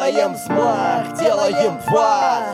Делаем взмах, делаем два.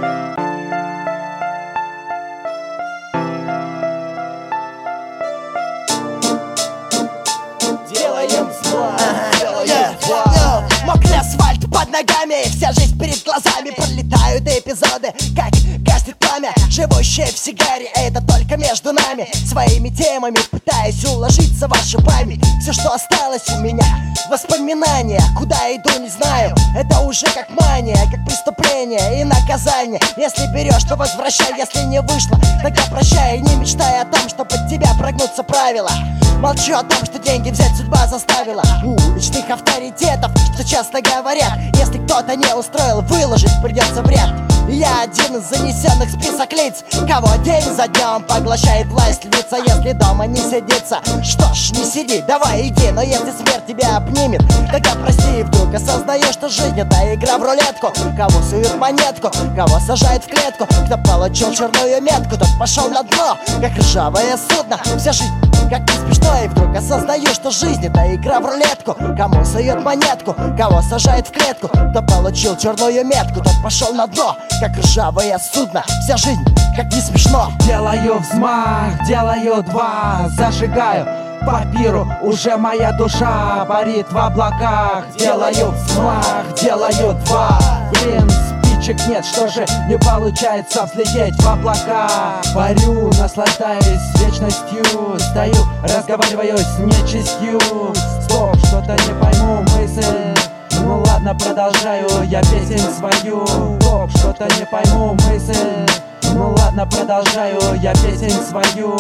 Делаем взмах, делаем два. Мокрый асфальт под ногами, вся жизнь перед глазами. Пролетают эпизоды, как гаснет пламя, живущее в сигаре, это только между нами. Своими темами пытаюсь уложиться в вашу память. Все, что осталось у меня, воспоминания. Куда иду, не знаю, это уже как мания, как преступление и наказание. Если берешь, то возвращай, если не вышло, тогда прощай. Не мечтай о том, что под тебя прогнутся правила. Молчу о том, что деньги взять судьба заставила. У уличных авторитетов, что часто говорят, если кто-то не устроил, выложить придется в ряд. Я один из занесенных в список лиц, кого день за днем поглощает власть лица. Если дома не сидится, что ж, не сиди, давай иди. Но если смерть тебя обнимет, тогда прости. И вдруг осознаешь, что жизнь это игра в рулетку. Кого суют монетку, кого сажают в клетку. Кто получил черную метку, тот пошел на дно, как ржавое судно. Вся жизнь как не смешно. И вдруг осознаю, что жизнь это игра в рулетку. Кому суют монетку, кого сажают в клетку. Кто получил черную метку, тот пошел на дно, как ржавое судно. Вся жизнь как не смешно. Делаю взмах, делаю два, зажигаю папиру, уже моя душа парит в облаках. Делаю взмах, делаю два. Блин, спичек нет, что же не получается взлететь в облака. Парю, наслаждаюсь вечностью, стою, разговариваю с нечистью. Стоп, что-то не пойму мысль. Ну ладно, продолжаю я песнь свою. Стоп, что-то не пойму мысль. Ну ладно, продолжаю я песнь свою.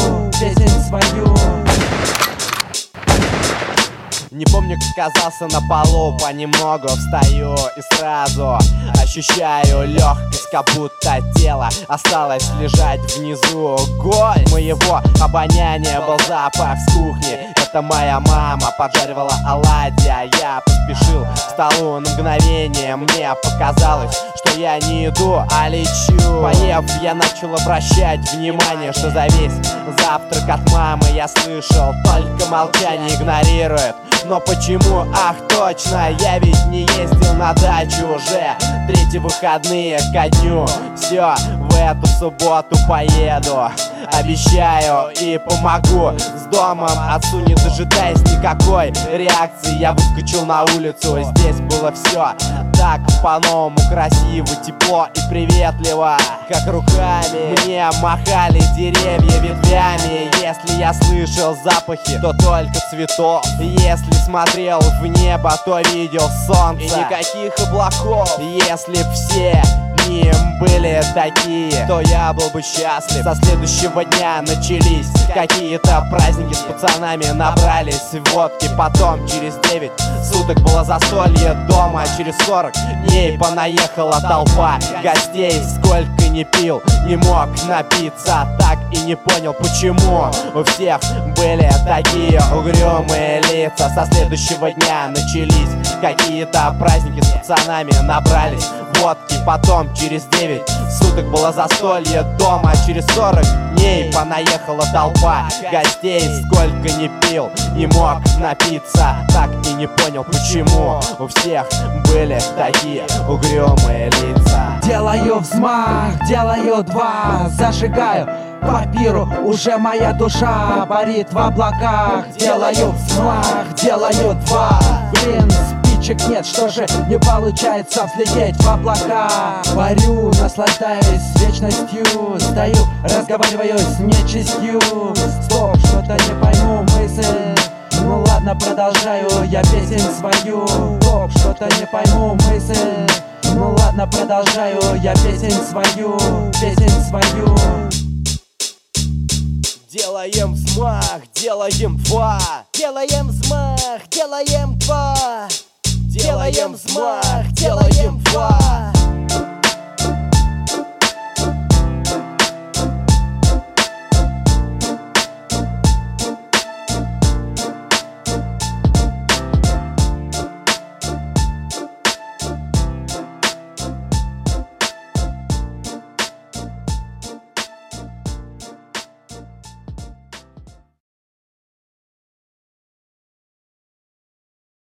Не помню, как оказался на полу, понемногу встаю и сразу ощущаю легкость, как будто тело осталось лежать внизу. Голь моего обоняния был запах с кухни. Это моя мама поджаривала оладьи, а я поспешил к столу на мгновение. Мне показалось, что я не иду, а лечу. Поев, я начал обращать внимание, что за весь завтрак от мамы я слышал только молчание, игнорирует. Но почему? Ах, точно, я ведь не ездил на дачу уже третьи выходные ко дню. Все, в эту субботу поеду, обещаю и помогу с домом. Отцу не дожидаясь никакой реакции, я выскочил на улицу. Здесь было все так по-новому красиво, тепло и приветливо, как руками мне махали деревья ветвями. Если я слышал запахи, то только цветов. Если смотрел в небо, то видел солнце и никаких облаков. Если б все дни были такие, то я был бы счастлив. Со следующего дня начались какие-то праздники, с пацанами набрались водки. Потом через 9 суток было застолье дома. Через 40 дней понаехала толпа гостей. Сколько не пил, не мог напиться, так и не понял, почему у всех были такие угрюмые лица. Со следующего дня начались какие-то праздники, с пацанами набрались водки. Потом через 9 суток было застолье дома. Через 40 дней понаехала толпа гостей. Сколько не пил, не мог напиться, так и не понял, почему у всех были такие угрюмые лица. Делаю взмах, делаю два, зажигаю папиру, уже моя душа парит в облаках. Делаю взмах, делаю два. Блин, спичек нет, что же не получается взлететь в облака. Парю, наслаждаюсь вечностью, стою, разговариваю с нечистью. Стоп, что-то не пойму мысль. Ну ладно, продолжаю я песнь свою. Стоп, что-то не пойму мысль. Ну ладно, продолжаю я песнь свою. Делаем взмах, делаем два. Делаем взмах, делаем два. Делаем взмах, делаем два.